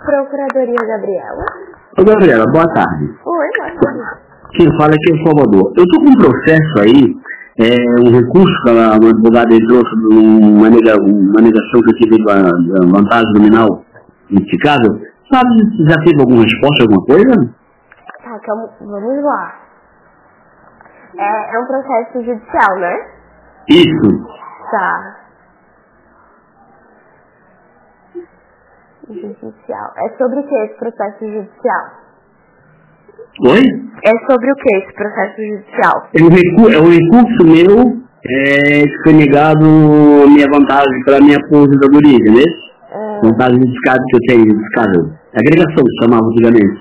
Procuradoria Gabriela. Ô, Gabriela, boa tarde. Oi, boa tarde. Quem fala aqui é o Salvador. Eu tô com um processo aí, um recurso que a advogada entrou sobre uma negação que eu tive da vantagem nominal indicável. Sabe se já teve alguma resposta, alguma coisa? Tá, vamos lá. É um processo judicial, né? Isso. Tá. Judicial. É sobre o que esse processo judicial? Oi? É sobre o que esse processo judicial? É um recurso meu que foi negado minha vantagem para minha aposentadoria, entendeu? Vantagem indicada que eu tenho, indicável. Agregação, que chamava antigamente.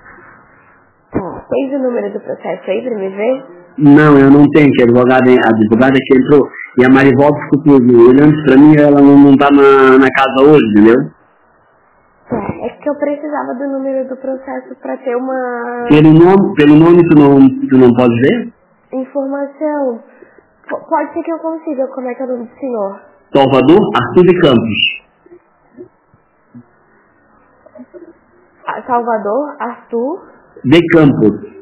Tem o número do processo aí pra me ver? Não, eu não tenho, que a advogada que entrou e a Marivolta ficou olhando pra mim, ela não tá na casa hoje, entendeu? É que eu precisava do número do processo pra ter uma... Pelo nome tu não pode ver? Informação. Pode ser que eu consiga. Como é que é o nome do senhor? Salvador Arthur de Campos. Salvador Arthur De Campos.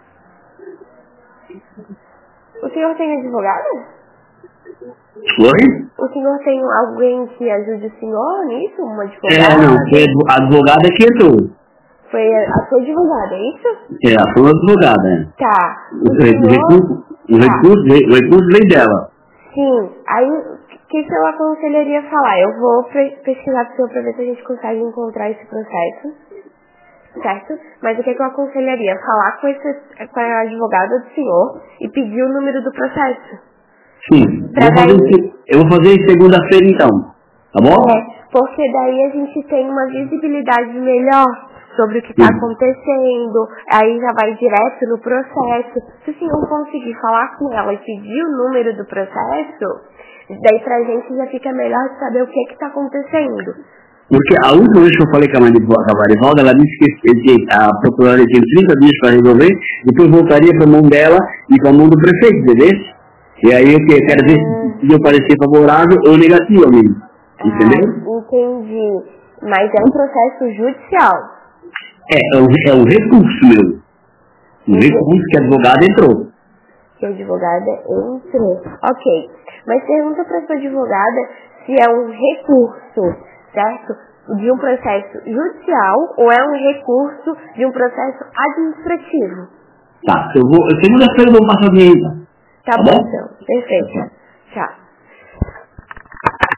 O senhor tem advogado? Oi? O senhor tem alguém que ajude o senhor nisso? Uma advogada? Não, foi a advogada que entrou. Foi a sua advogada, é isso? A sua advogada, Tá. O recurso veio dela. Sim. Aí, o que eu aconselharia falar? Eu vou pesquisar pro senhor pra ver se a gente consegue encontrar esse processo. Certo? Mas o que eu aconselharia? Falar com a advogada do senhor e pedir o número do processo. Sim. Eu vou fazer em segunda-feira então. Tá bom? Porque daí a gente tem uma visibilidade melhor sobre o que está acontecendo, aí já vai direto no processo. Se o senhor conseguir falar com ela e pedir o número do processo, daí pra gente já fica melhor de saber o que está acontecendo. Porque a última vez que eu falei com a Marivalda, ela disse que a procuradoria tinha 30 dias para resolver, depois voltaria para a mão dela e para a mão do prefeito, entendeu? E aí eu quero ver se eu parecer favorável ou negativo, amigo. Entendeu? Entendi. Mas é um processo judicial. É um recurso meu. Um recurso que a advogada entrou. Que a advogada entrou. Ok. Mas pergunta para sua advogada se é um recurso, certo? De um processo judicial ou é um recurso de um processo administrativo. Tá, segunda-feira eu vou passar a minha. Tá bom, então. Perfeito. Tchau.